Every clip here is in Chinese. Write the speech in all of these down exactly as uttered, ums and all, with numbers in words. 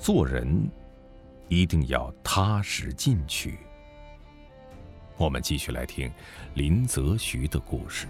做人一定要踏实进取。我们继续来听林则徐的故事。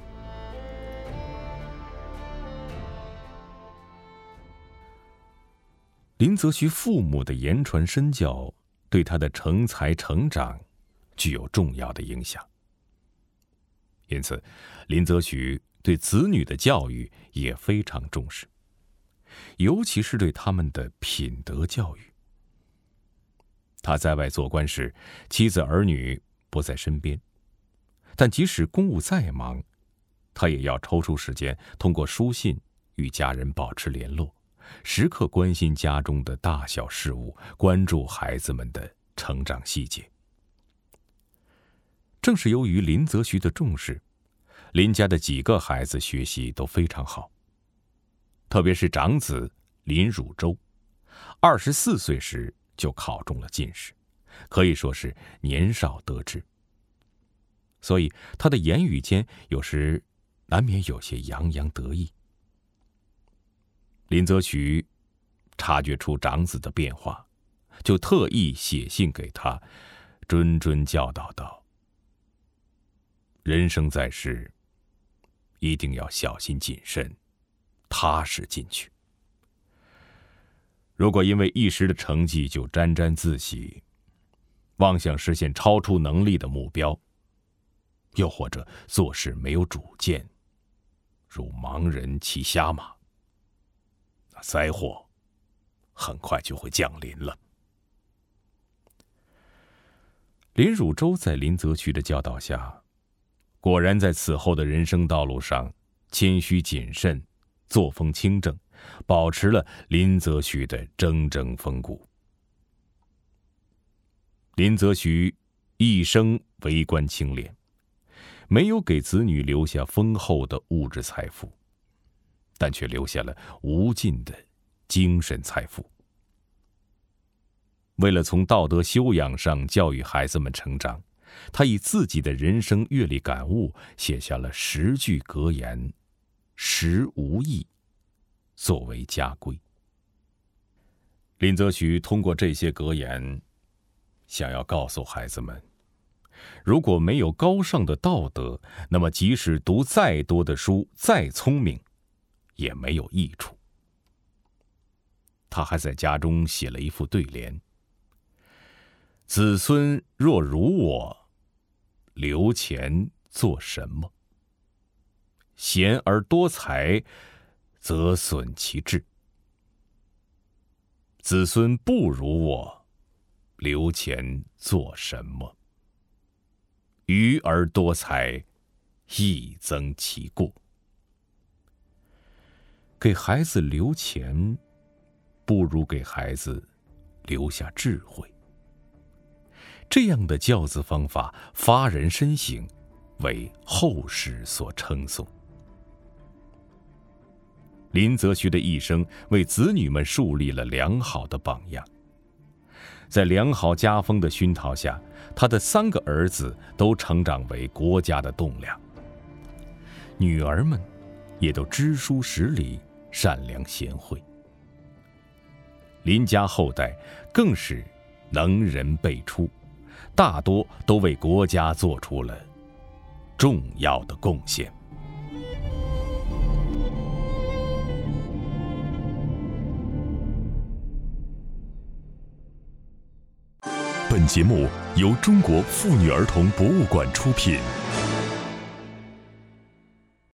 林则徐父母的言传身教对他的成才成长具有重要的影响，因此林则徐对子女的教育也非常重视，尤其是对他们的品德教育。他在外做官时，妻子儿女不在身边，但即使公务再忙，他也要抽出时间通过书信与家人保持联络，时刻关心家中的大小事务，关注孩子们的成长细节。正是由于林则徐的重视，林家的几个孩子学习都非常好，特别是长子林汝州，二十四岁时就考中了进士，可以说是年少得志。所以他的言语间有时难免有些洋洋得意。林则徐察觉出长子的变化，就特意写信给他，谆谆教导道：人生在世，一定要小心谨慎，踏实进取。如果因为一时的成绩就沾沾自喜，妄想实现超出能力的目标，又或者做事没有主见，如盲人骑瞎马，那灾祸很快就会降临了。林汝州在林则徐的教导下，果然在此后的人生道路上谦虚谨慎，作风清正，保持了林则徐的铮铮风骨。林则徐一生为官清廉，没有给子女留下丰厚的物质财富，但却留下了无尽的精神财富。为了从道德修养上教育孩子们成长，他以自己的人生阅历感悟写下了十句格言，实无异，作为家规。林则徐通过这些格言，想要告诉孩子们，如果没有高尚的道德，那么即使读再多的书，再聪明，也没有益处。他还在家中写了一副对联：子孙若如我，留钱做什么？贤而多财，则损其志。子孙不如我，留钱做什么？愚而多财，益增其过。给孩子留钱，不如给孩子留下智慧。这样的教子方法发人深省，为后世所称颂。林则徐的一生为子女们树立了良好的榜样。在良好家风的熏陶下，他的三个儿子都成长为国家的栋梁，女儿们也都知书识礼，善良贤惠。林家后代更是能人辈出，大多都为国家做出了重要的贡献。 本节目由中国妇女儿童博物馆出品。